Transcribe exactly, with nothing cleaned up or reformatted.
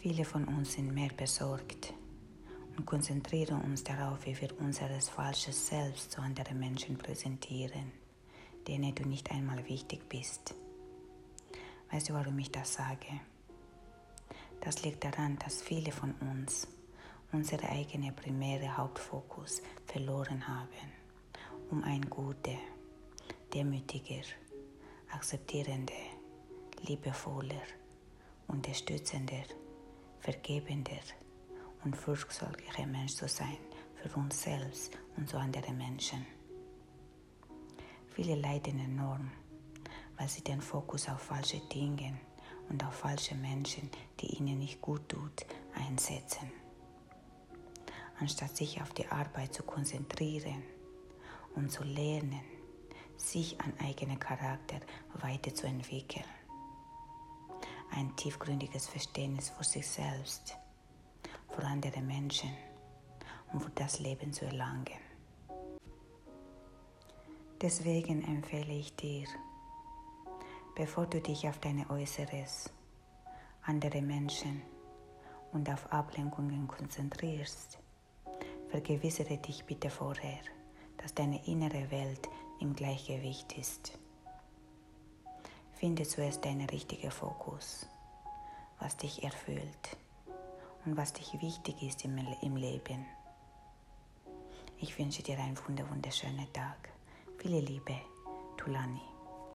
Viele von uns sind mehr besorgt und konzentrieren uns darauf, wie wir unser falsches Selbst zu anderen Menschen präsentieren, denen du nicht einmal wichtig bist. Weißt du, warum ich das sage? Das liegt daran, dass viele von uns unsere eigene primäre Hauptfokus verloren haben, um ein guter, demütiger, akzeptierender, liebevoller, unterstützender, vergebender und fürsorglicher Mensch zu sein für uns selbst und zu anderen Menschen. Viele leiden enorm, weil sie den Fokus auf falsche Dinge und auf falsche Menschen, die ihnen nicht gut tut, einsetzen. Anstatt sich auf die Arbeit zu konzentrieren und zu lernen, sich an eigenen Charakter weiterzuentwickeln. Ein tiefgründiges Verständnis für sich selbst, für andere Menschen und für das Leben zu erlangen. Deswegen empfehle ich dir, bevor du dich auf deine Äußeres, andere Menschen und auf Ablenkungen konzentrierst, vergewissere dich bitte vorher, dass deine innere Welt im Gleichgewicht ist. Finde zuerst deinen richtigen Fokus, was dich erfüllt und was dich wichtig ist im, im Leben. Ich wünsche dir einen wunderschönen Tag. Viele Liebe, Tulani.